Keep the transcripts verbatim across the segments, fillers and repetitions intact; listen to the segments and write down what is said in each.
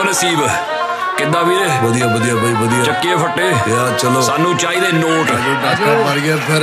नसीब किदा वीरे वधिया वधिया भाई वधिया चक्के फट्टे यार चलो सानू चाहिए नोट मर गया फिर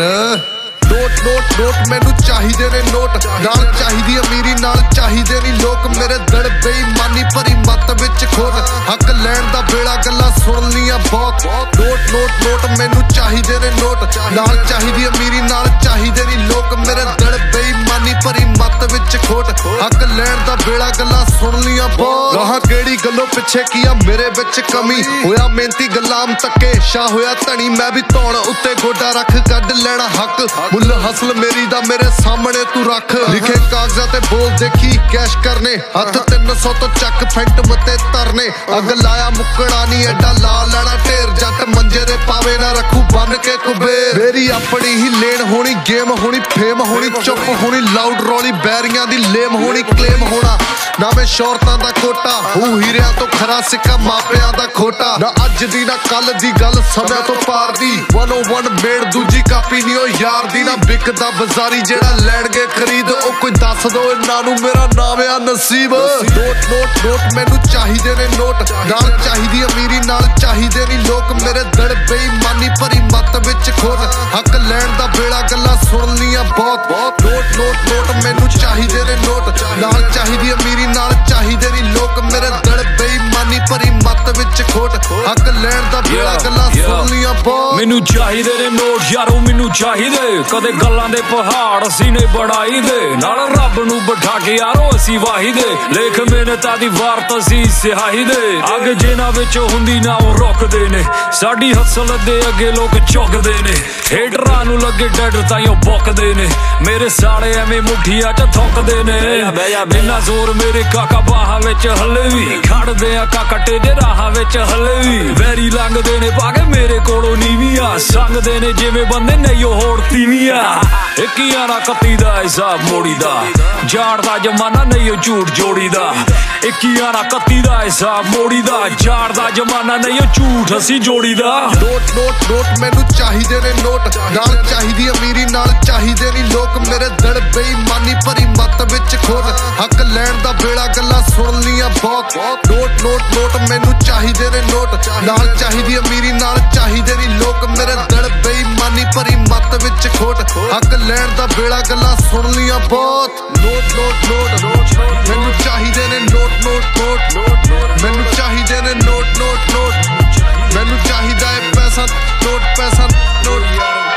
नोट नोट नोट मैनू चाहिए ने नोट नाल चाहिदी अमीरी नाल चाहिए नहीं लोग मेरे दड़ बेईमानी भरी मत विच खोट हक लैण दा बेड़ा गल्लां सुन लियां बहुत नोट नोट नोट मैनू चाहिए ने नोट नाल चाहिदी अमीरी नाल चाहिए नहीं लोग मेरे दड़ बेईमानी भरी मत विच खोट हक लैण दा बेड़ा गल्लां सुन लियां बहुत राह केड़ी गल्लों पिछे किया मेरे विच कमी होया मेहनती गुलाम तके शाह होया धनी मैं भी धौण उत्ते गोडा रख कढ लैणा हक मुल हसल मेरी दा मेरे सामने तू रख लिखे कागजां ते बोल देखी कैश करने हथ तीन सौ तो चक फेंट मते तरने अग लाया मुकड़ा नहीं एडा ला लेना ढेर जट मंजे दे पावे ना रखू बन के कुबेर मेरी अपनी ही लेन होनी गेम होनी फेम होनी चुप होनी लाउड रौली बैरियां दी लेम होनी क्लेम होना ना मैं शौरतां दा कोटा हूं हीरियां तो खरा सिक्का मापियां दा खोटा ना अज दी ना कल दी गल समय तो पार दी वन ओ वन मेड दूजी कापी नहीं ओ यार दी ना बिकदा बाजारी जेड़ा लैणगे खरीद ओ कोई दस दो इन्हां नूं मेरा नाम आ नसीब नोट नोट नोट मैनू चाहिए ने नोट नाल चाहिदी अमीरी नाल चाहिए नहीं लोग मेरे दड़ बेईमानी भरी मत विच खोट हक लैण दा बेड़ा गल्लां सुन लियां बहुत नोट नोट नोट मैनू चाहिए ने नोट नाल चाहिदी अमीरी नाल चाहिए नहीं लोग मेरे दड़ बेईमानी भरी मत विच खोट हक लैण दा बेड़ा गल्लां सुन लियां बहुत मैनू चाहिए ने नोट यारो मैनू चाहिए कदे गल्लां दे पहाड़ असीं ने बढ़ाई दे नाल रब नूं बिठा के यारो असीं वाही दे लेख मेहनतां दी वारत असीं सिहाई दे अग जिन्हां विच हुंदी ना ओ रुकदे ने साडी हसल दे अगे लोग चुकदे ने हेटरां नूं लगे डर ताईं ओ बुकदे ने मेरे साले एवें मुठियां च थुकदे ने बिना जोर मेरे काका बाहां विच हले वी खड़दे आ काका टेडे राहां विच हले वी वैरी लंघदे ने पाके मेरे कोलों नीवियां संगदे ने जिवें बंदे नहीं ओ होड़ तीवियां इक्कियां ना कत्ती दा हिसाब मोड़ी दा जाड़ दा जमाना नहीं ओ झूठ जोड़ी दा इक्कियां ना कत्ती दा हिसाब मोड़ी दा जाड़ दा जमाना नहीं ओ झूठ असीं जोड़ी दा नोट नोट नोट मैनू चाहिए ने नोट नाल चाहिदी अमीरी नाल चाहिए नहीं लोग मेरे दड़ बेईमानी भरी मत विच खोट हक लैण दा बेड़ा गल्लां सुन लियां बहुत नोट नोट नोट मैनू चाहिए ने नोट नाल चाहिदी अमीरी नाल चाहिए नहीं लोग मेरे दड़ बेईमानी भरी मत विच खोट हक लैण दा बेड़ा गल्लां सुन लियां बहुत नोट नोट नोट नोट मैनू चाहिए ने नोट नोट नोट मैनू चाहिए ने नोट नोट नोट मैनू चाहिदा है पैसा नोट पैसा नोट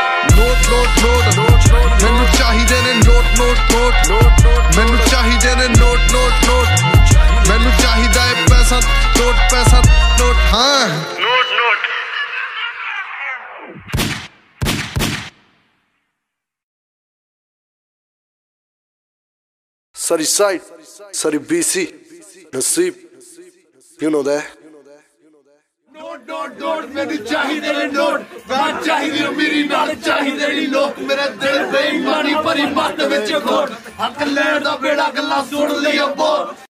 नोट नोट नोट मैनू चाहिए ने नोट नोट नोट मैनू चाहिए ने नोट नोट नोट मैनू चाहिदा है पैसा नोट पैसा नोट हाँ note note Sorry side, sorry B C, Naseeb, you know that. Note note note मैनू चाहिए ने नोट नाल चाहिदी अमीरी नाल चाहिए नहीं लोग मेरे दिल बेईमानी भरी मत विच खोट हक लैण दा बेड़ा गल्लां सुन लिया बहुत